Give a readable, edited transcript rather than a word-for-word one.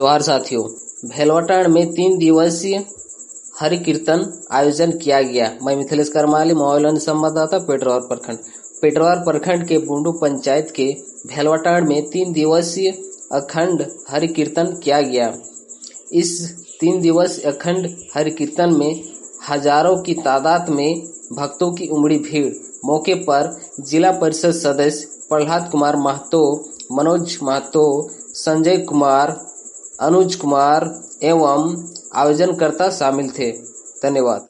जोहार साथियों, भेलवटाण में 3 दिवसीय हरि कीर्तन आयोजन किया गया। मैं मिथिलेश करमाली, मोबाइल संवाददाता, पेटरवार प्रखंड के बुंडू पंचायत के भेलवटाण में 3 दिवसीय अखंड हरि कीर्तन किया गया। इस 3 दिवसीय अखंड हरि कीर्तन में हजारों की तादाद में भक्तों की उमड़ी भीड़। मौके पर जिला परिषद सदस्य प्रहलाद कुमार महतो, मनोज महतो, संजय कुमार, अनुज कुमार एवं आयोजनकर्ता शामिल थे। धन्यवाद।